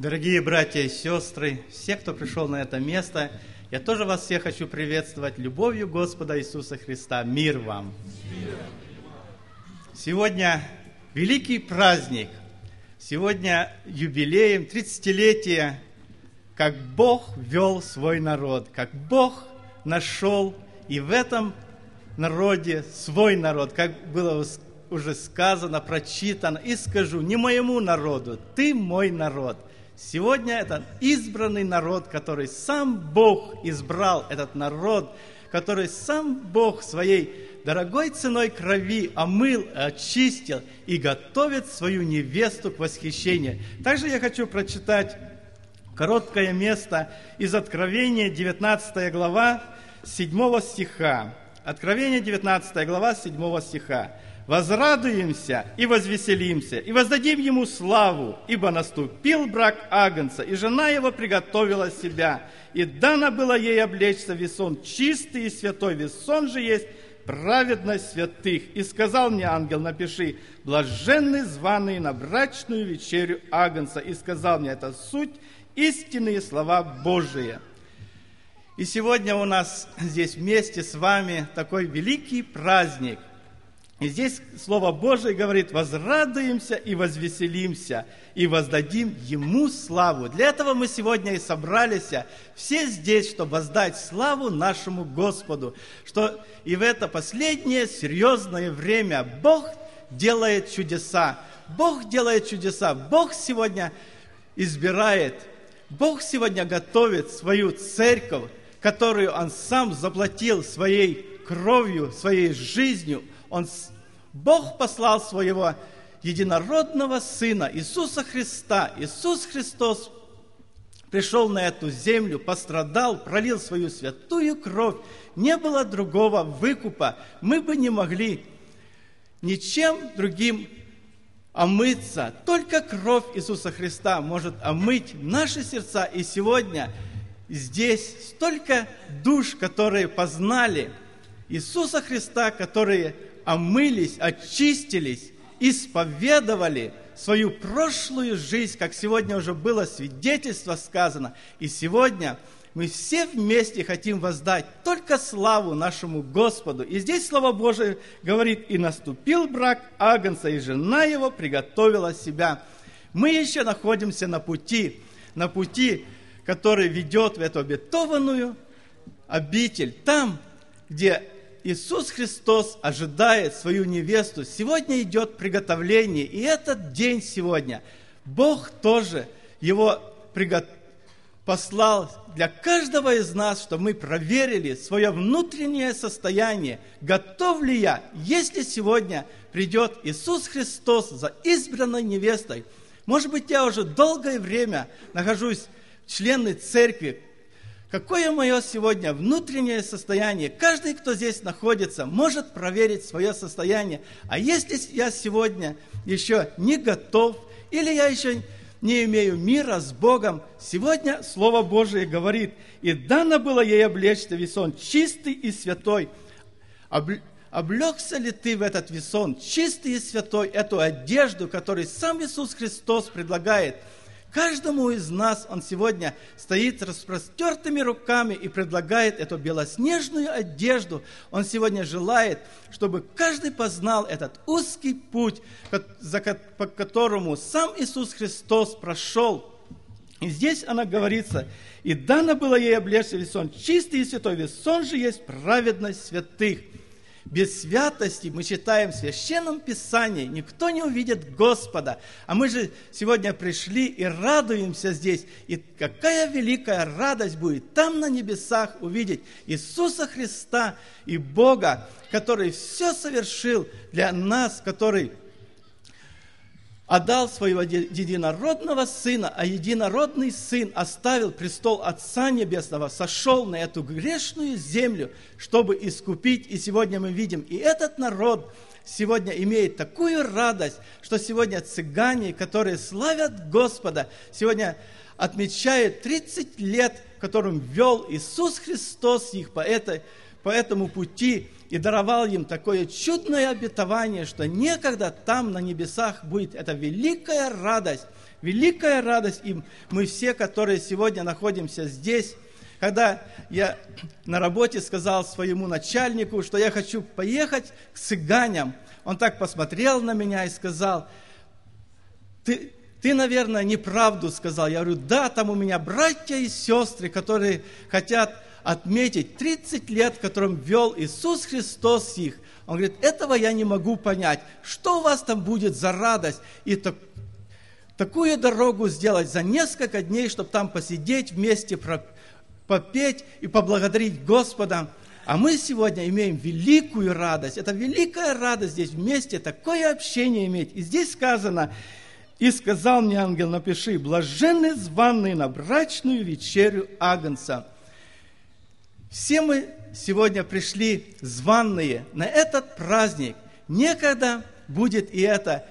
Дорогие братья и сестры, все, кто пришел на это место, я тоже вас всех хочу приветствовать любовью Господа Иисуса Христа. Мир вам! Сегодня великий праздник. Сегодня юбилеем 30-летия, как Бог вел свой народ, как Бог нашел и в этом народе свой народ, как было уже сказано, прочитано, и скажу, не моему народу, ты мой народ. Сегодня это избранный народ, который сам Бог избрал, этот народ, который сам Бог своей дорогой ценой крови омыл, очистил и готовит свою невесту к восхищению. Также я хочу прочитать короткое место из Откровения, 19 глава, 7 стиха. Откровение, 19 глава, 7 стиха. «Возрадуемся и возвеселимся, и воздадим Ему славу, ибо наступил брак Агнца, и жена Его приготовила себя, и дано было ей облечься в весон чистый и святой, весон же есть праведность святых. И сказал мне ангел, напиши, блаженны званые на брачную вечерю Агнца. И сказал мне, это суть истинные слова Божии». И сегодня у нас здесь вместе с вами такой великий праздник. И здесь Слово Божие говорит, возрадуемся и возвеселимся, и воздадим Ему славу. Для этого мы сегодня и собрались, все здесь, чтобы воздать славу нашему Господу, что и в это последнее серьезное время Бог делает чудеса. Бог делает чудеса. Бог сегодня избирает, Бог сегодня готовит свою церковь, которую Он сам заплатил своей кровью, своей жизнью. Бог послал своего единородного Сына, Иисуса Христа. Иисус Христос пришел на эту землю, пострадал, пролил свою святую кровь. Не было другого выкупа. Мы бы не могли ничем другим омыться. Только кровь Иисуса Христа может омыть наши сердца. И сегодня здесь столько душ, которые познали Иисуса Христа, которые омылись, очистились, исповедовали свою прошлую жизнь, как сегодня уже было свидетельство сказано. И сегодня мы все вместе хотим воздать только славу нашему Господу. И здесь Слово Божие говорит, и наступил брак Агнца, и жена его приготовила себя. Мы еще находимся на пути, который ведет в эту обетованную обитель, там, где Иисус Христос ожидает свою невесту. Сегодня идет приготовление, и этот день сегодня Бог тоже его послал для каждого из нас, чтобы мы проверили свое внутреннее состояние, готов ли я, если сегодня придет Иисус Христос за избранной невестой. Может быть, я уже долгое время нахожусь члены церкви. Какое мое сегодня внутреннее состояние? Каждый, кто здесь находится, может проверить свое состояние. А если я сегодня еще не готов, или я еще не имею мира с Богом, сегодня Слово Божие говорит, и дано было ей облечься в весон чистый и святой. Облегся ли ты в этот весон, чистый и святой, эту одежду, которую сам Иисус Христос предлагает? Каждому из нас Он сегодня стоит с распростертыми руками и предлагает эту белоснежную одежду. Он сегодня желает, чтобы каждый познал этот узкий путь, по которому сам Иисус Христос прошел. И здесь она говорится, и дано было ей облечься в весон чистый и святой, весон же есть праведность святых. Без святости, мы читаем в Священном Писании, никто не увидит Господа. А мы же сегодня пришли и радуемся здесь. И какая великая радость будет там на небесах увидеть Иисуса Христа и Бога, который все совершил для нас, который отдал своего единородного Сына, а единородный Сын оставил престол Отца Небесного, сошел на эту грешную землю, чтобы искупить. И сегодня мы видим, и этот народ сегодня имеет такую радость, что сегодня цыгане, которые славят Господа, сегодня отмечают 30 лет, которым вел Иисус Христос их по этому пути, и даровал им такое чудное обетование, что некогда там на небесах будет эта великая радость. великая радость. И мы все, которые сегодня находимся здесь, когда я на работе сказал своему начальнику, что я хочу поехать к цыганям, он так посмотрел на меня и сказал: ты, наверное, неправду сказал. Я говорю: да, там у меня братья и сестры, которые хотят отметить 30 лет, которым вел Иисус Христос их. Он говорит: этого я не могу понять. Что у вас там будет за радость? И такую дорогу сделать за несколько дней, чтобы там посидеть вместе, попеть и поблагодарить Господа. А мы сегодня имеем великую радость. Это великая радость здесь вместе, такое общение иметь. И здесь сказано: «И сказал мне ангел, напиши: блаженны званые на брачную вечерю Агнца». Все мы сегодня пришли званые на этот праздник. Некогда будет и это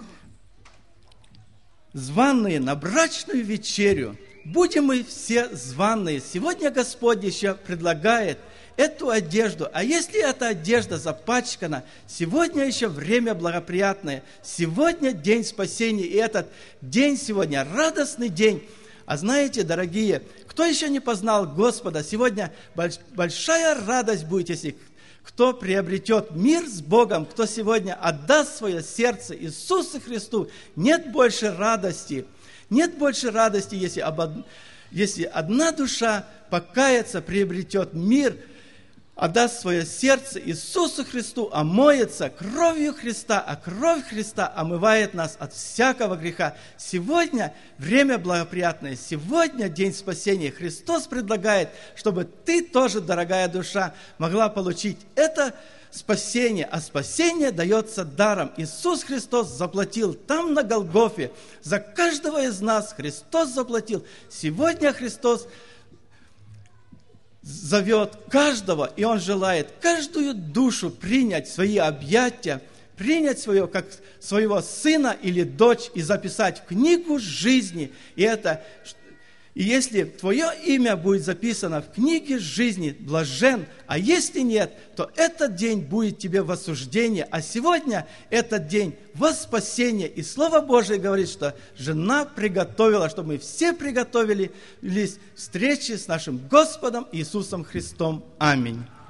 званые на брачную вечерю. Будем мы все званые. Сегодня Господь еще предлагает эту одежду. А если эта одежда запачкана, сегодня еще время благоприятное. Сегодня день спасения. И этот день сегодня радостный день. А знаете, дорогие, кто еще не познал Господа, сегодня большая радость будет, если кто приобретет мир с Богом, кто сегодня отдаст свое сердце Иисусу Христу. Нет больше радости. Нет больше радости, если одна душа покается, приобретет мир, отдаст свое сердце Иисусу Христу, омоется кровью Христа, а кровь Христа омывает нас от всякого греха. Сегодня время благоприятное, сегодня день спасения. Христос предлагает, чтобы ты тоже, дорогая душа, могла получить это спасение, а спасение дается даром. Иисус Христос заплатил там на Голгофе за каждого из нас. Христос заплатил. Сегодня Христос зовет каждого, и Он желает каждую душу принять в свои объятия, принять свое, как своего сына или дочь и записать в книгу жизни. И если твое имя будет записано в книге жизни, блажен, а если нет, то этот день будет тебе в осуждение, а сегодня этот день во спасение. И Слово Божие говорит, что жена приготовила, чтобы мы все приготовились к встрече с нашим Господом Иисусом Христом. Аминь.